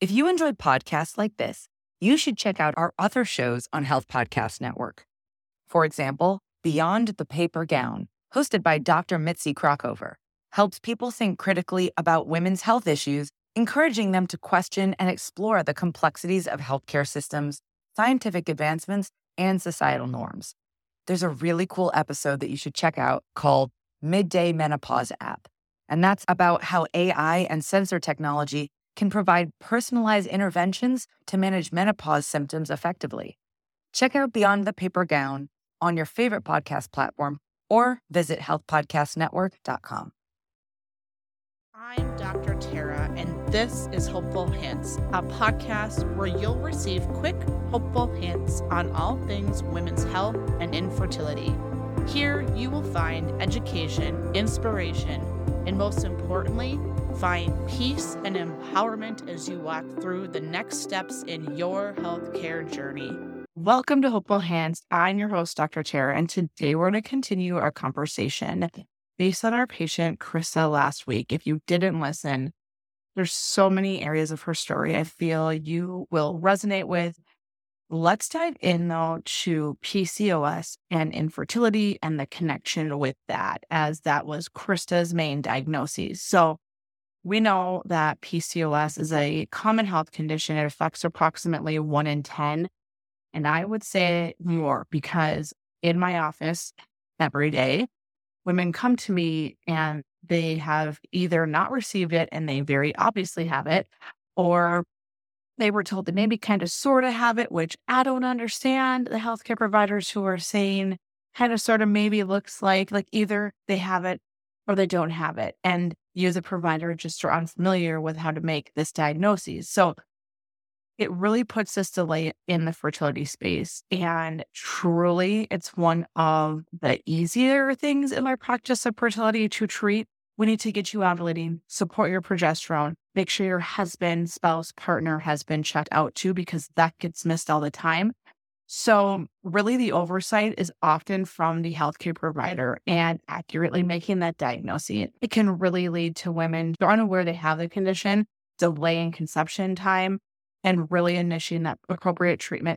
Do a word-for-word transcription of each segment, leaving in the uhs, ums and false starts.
If you enjoyed podcasts like this, you should check out our other shows on Health Podcast Network. For example, Beyond the Paper Gown, hosted by Doctor Mitzi Krockover, helps people think critically about women's health issues, encouraging them to question and explore the complexities of healthcare systems, scientific advancements, and societal norms. There's a really cool episode that you should check out called Midday Menopause App, and that's about how A I and sensor technology can provide personalized interventions to manage menopause symptoms effectively. Check out Beyond the Paper Gown on your favorite podcast platform or visit health podcast network dot com. I'm Doctor Tara, and this is Hopeful Hints, a podcast where you'll receive quick, hopeful hints on all things women's health and infertility. Here, you will find education, inspiration, and most importantly, find peace and empowerment as you walk through the next steps in your healthcare journey. Welcome to Hopeful Hints. I'm your host, Doctor Tara, and today we're going to continue our conversation based on our patient, Krista, last week. If you didn't listen, there's so many areas of her story I feel you will resonate with. Let's dive in, though, to P C O S and infertility and the connection with that, as that was Krista's main diagnosis. So we know that P C O S is a common health condition. It affects approximately one in ten. And I would say more because in my office every day, women come to me and they have either not received it and they very obviously have it, or they were told they maybe kind of sort of have it, which I don't understand. The healthcare providers who are saying kind of sort of maybe looks like, like either they have it or they don't have it. And you as a provider just are unfamiliar with how to make this diagnosis. So it really puts this delay in the fertility space. And truly, it's one of the easier things in my practice of fertility to treat. We need to get you ovulating, support your progesterone, make sure your husband, spouse, partner has been checked out too, because that gets missed all the time. So really the oversight is often from the healthcare provider and accurately making that diagnosis. It can really lead to women who are unaware they have the condition, delaying conception time, and really initiating that appropriate treatment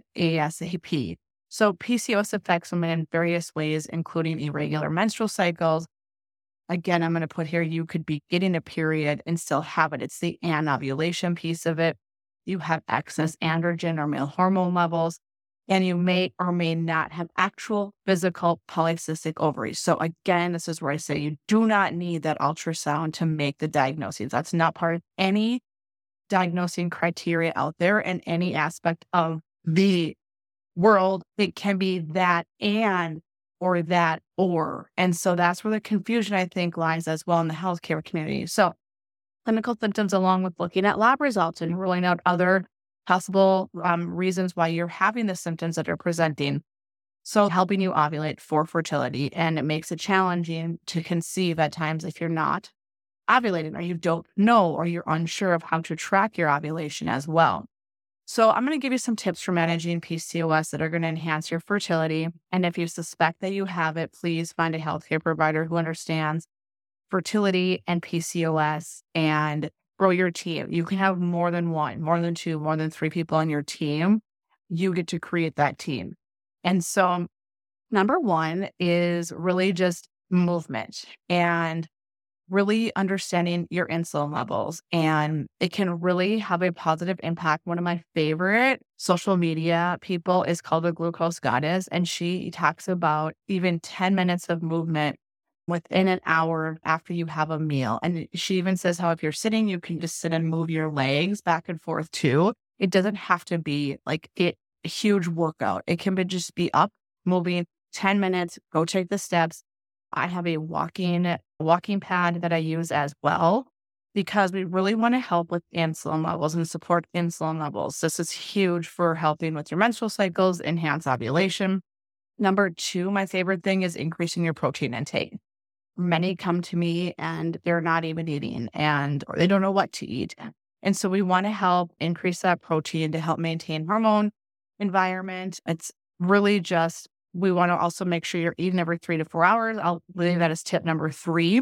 ASAP. So P C O S affects women in various ways, including irregular menstrual cycles. Again, I'm going to put here, you could be getting a period and still have it. It's the anovulation piece of it. You have excess androgen or male hormone levels, and you may or may not have actual physical polycystic ovaries. So again, this is where I say you do not need that ultrasound to make the diagnosis. That's not part of any diagnosing criteria out there in any aspect of the world. It can be that and or that or. And so that's where the confusion, I think, lies as well in the healthcare community. So clinical symptoms, along with looking at lab results and ruling out other possible um, reasons why you're having the symptoms that are presenting. So helping you ovulate for fertility. And it makes it challenging to conceive at times if you're not ovulating or you don't know or you're unsure of how to track your ovulation as well. So I'm going to give you some tips for managing P C O S that are going to enhance your fertility. And if you suspect that you have it, please find a healthcare provider who understands fertility and P C O S and grow your team. You can have more than one, more than two, more than three people on your team. You get to create that team. And so number one is really just movement and really understanding your insulin levels. And it can really have a positive impact. One of my favorite social media people is called the Glucose Goddess. And she talks about even ten minutes of movement within an hour after you have a meal. And she even says how if you're sitting, you can just sit and move your legs back and forth too. It doesn't have to be like it, a huge workout. It can be just be up, moving ten minutes, go take the steps. I have a walking walking pad that I use as well because we really want to help with insulin levels and support insulin levels. This is huge for helping with your menstrual cycles, enhance ovulation. Number two, my favorite thing is increasing your protein intake. Many come to me and they're not even eating and or they don't know what to eat. And so we want to help increase that protein to help maintain hormone environment. It's really just, we want to also make sure you're eating every three to four hours. I'll leave that as tip number three.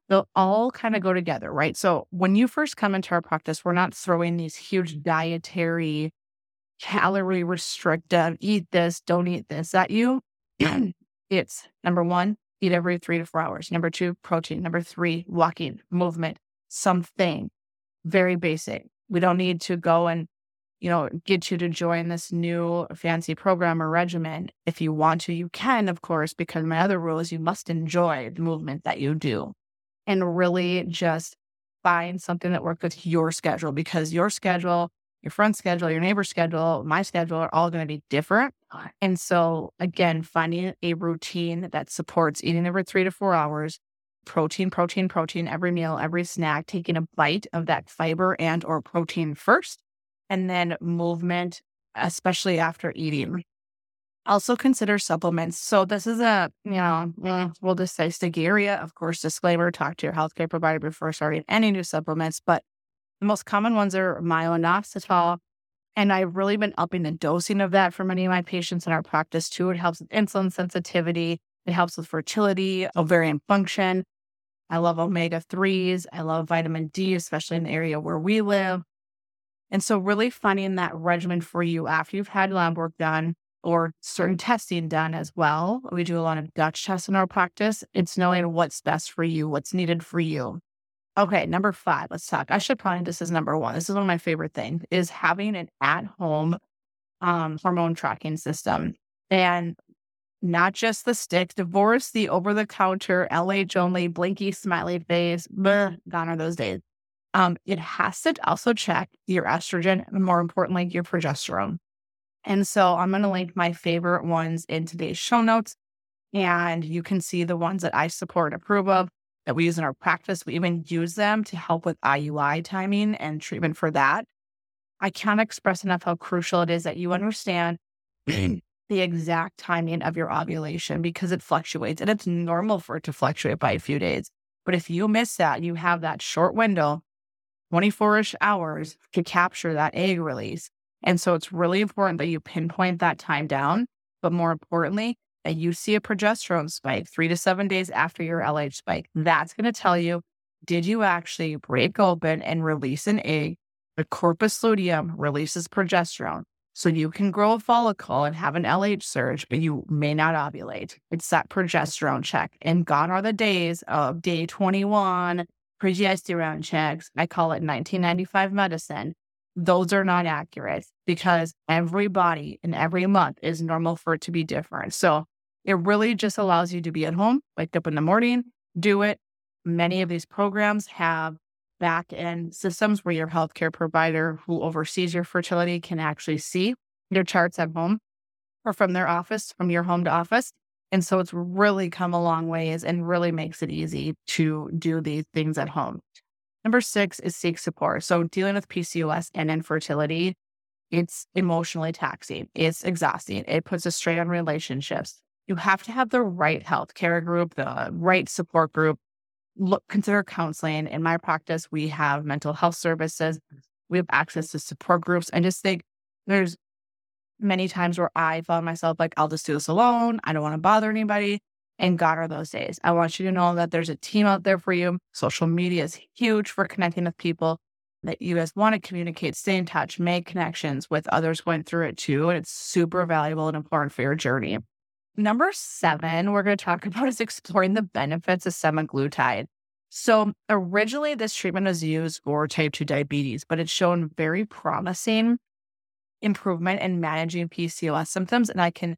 they'll all kind of go together, right? So when you first come into our practice, we're not throwing these huge dietary, calorie restrictive, eat this, don't eat this at you. It's number one, eat every three to four hours. Number two, protein. Number three, walking, movement, something very basic. We don't need to go and, you know, get you to join this new fancy program or regimen. If you want to, you can, of course, because my other rule is you must enjoy the movement that you do and really just find something that works with your schedule, because your schedule, your friend's schedule, your neighbor's schedule, my schedule are all going to be different. And so again, finding a routine that supports eating every three to four hours, protein, protein, protein, every meal, every snack, taking a bite of that fiber and or protein first, and then movement, especially after eating. Also consider supplements. So this is a, you know, we'll just say Stegaria, of course, disclaimer, talk to your healthcare provider before starting any new supplements, but the most common ones are myo-inositol. And I've really been upping the dosing of that for many of my patients in our practice too. It helps with insulin sensitivity. It helps with fertility, ovarian function. I love omega threes. I love vitamin D, especially in the area where we live. And so really finding that regimen for you after you've had lab work done or certain testing done as well. We do a lot of Dutch tests in our practice. It's knowing what's best for you, what's needed for you. Okay, number five, let's talk. I should probably, this is number one. This is one of my favorite things, is having an at-home um, hormone tracking system. And not just the stick, divorce the over-the-counter, L H only, blinky, smiley face, bleh, gone are those days. Um, it has to also check your estrogen and more importantly, your progesterone. And so I'm going to link my favorite ones in today's show notes. And you can see the ones that I support and approve of that we use in our practice. We even use them to help with I U I timing and treatment for that. I can't express enough how crucial it is that you understand the exact timing of your ovulation, because it fluctuates and it's normal for it to fluctuate by a few days. But if you miss that, you have that short window, twenty-four-ish hours to capture that egg release. And so it's really important that you pinpoint that time down, but more importantly, that you see a progesterone spike three to seven days after your L H spike. That's going to tell you, did you actually break open and release an egg? The corpus luteum releases progesterone. So you can grow a follicle and have an L H surge, but you may not ovulate. It's that progesterone check. And gone are the days of day twenty-one progesterone checks. I call it nineteen ninety-five medicine. Those are not accurate because every body in every month is normal for it to be different. So it really just allows you to be at home, wake up in the morning, do it. Many of these programs have back-end systems where your healthcare provider who oversees your fertility can actually see your charts at home or from their office, from your home to office. And so it's really come a long ways and really makes it easy to do these things at home. Number six is seek support. So dealing with P C O S and infertility, it's emotionally taxing. It's exhausting. It puts a strain on relationships. You have to have the right healthcare group, the right support group. Look, consider counseling. In my practice, we have mental health services. We have access to support groups. I just think there's many times where I found myself like, I'll just do this alone. I don't want to bother anybody. And God are those days. I want you to know that there's a team out there for you. Social media is huge for connecting with people that you guys want to communicate, stay in touch, make connections with others going through it too. And it's super valuable and important for your journey. Number seven, we're going to talk about is exploring the benefits of semaglutide. So originally this treatment was used for type two diabetes, but it's shown very promising improvement in managing P C O S symptoms. And I can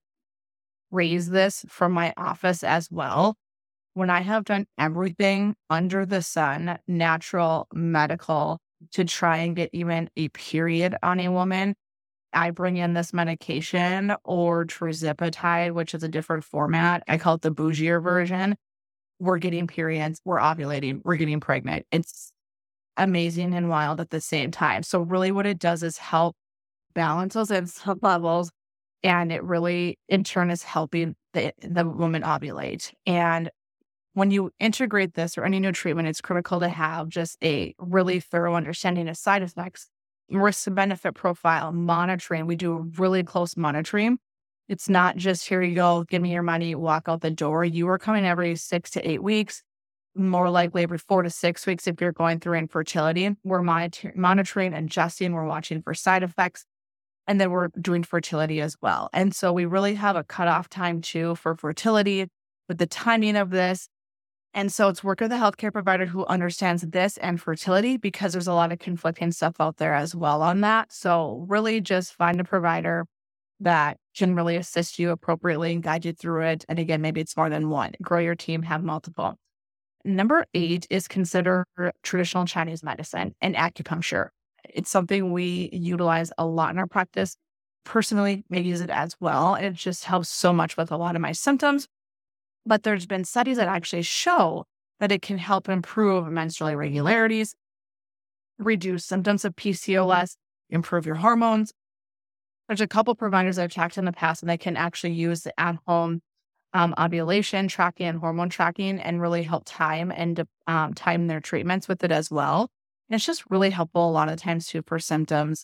raise this from my office as well. When I have done everything under the sun, natural, medical, to try and get even a period on a woman, I bring in this medication or tirzepatide, which is a different format. I call it the bougier version. We're getting periods, we're ovulating, we're getting pregnant. It's amazing and wild at the same time. So really what it does is help balance those insulin levels. And it really, in turn, is helping the, the woman ovulate. And when you integrate this or any new treatment, it's critical to have just a really thorough understanding of side effects, risk to benefit profile, monitoring. We do really close monitoring. It's not just, here you go, give me your money, walk out the door. You are coming every six to eight weeks. more likely every four to six weeks if you're going through infertility. We're monitor- monitoring, adjusting, we're watching for side effects, and then we're doing fertility as well. And so we really have a cutoff time too for fertility with the timing of this. And so it's work with a healthcare provider who understands this and fertility, because there's a lot of conflicting stuff out there as well on that. So really just find a provider that can really assist you appropriately and guide you through it. And again, maybe it's more than one. Grow your team, have multiple. Number eight is consider traditional Chinese medicine and acupuncture. It's something we utilize a lot in our practice. Personally, I use it as well. It just helps so much with a lot of my symptoms. But there's been studies that actually show that it can help improve menstrual irregularities, reduce symptoms of P C O S, improve your hormones. There's a couple providers I've checked in the past, and they can actually use the at-home um, ovulation tracking and hormone tracking and really help time and um, time their treatments with it as well. And it's just really helpful a lot of times too for symptoms.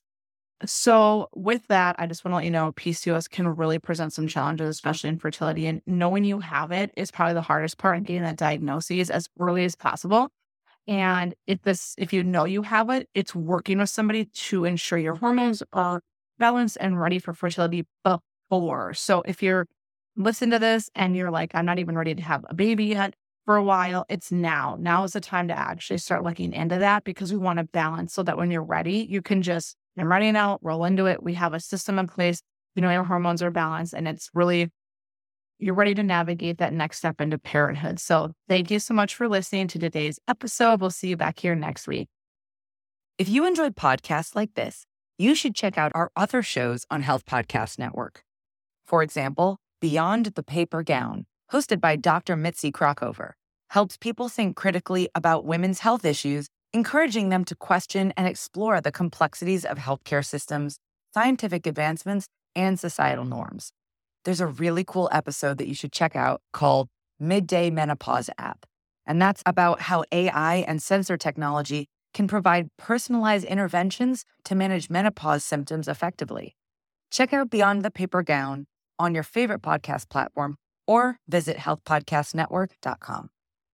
So with that, I just want to let you know P C O S can really present some challenges, especially in fertility. And knowing you have it is probably the hardest part, and getting that diagnosis as early as possible. And if this, if you know you have it, it's working with somebody to ensure your hormones are balanced and ready for fertility before. So if you're listening to this and you're like, I'm not even ready to have a baby yet for a while, it's now. Now is the time to actually start looking into that, because we want to balance so that when you're ready, you can just, I'm ready now, roll into it. We have a system in place. You know, your hormones are balanced, and it's really, you're ready to navigate that next step into parenthood. So thank you so much for listening to today's episode. We'll see you back here next week. If you enjoyed podcasts like this, you should check out our other shows on Health Podcast Network. For example, Beyond the Paper Gown, hosted by Doctor Mitzi Krockover, helps people think critically about women's health issues, encouraging them to question and explore the complexities of healthcare systems, scientific advancements, and societal norms. There's a really cool episode that you should check out called Midday Menopause App, and that's about how A I and sensor technology can provide personalized interventions to manage menopause symptoms effectively. Check out Beyond the Paper Gown on your favorite podcast platform, or visit health podcast network dot com.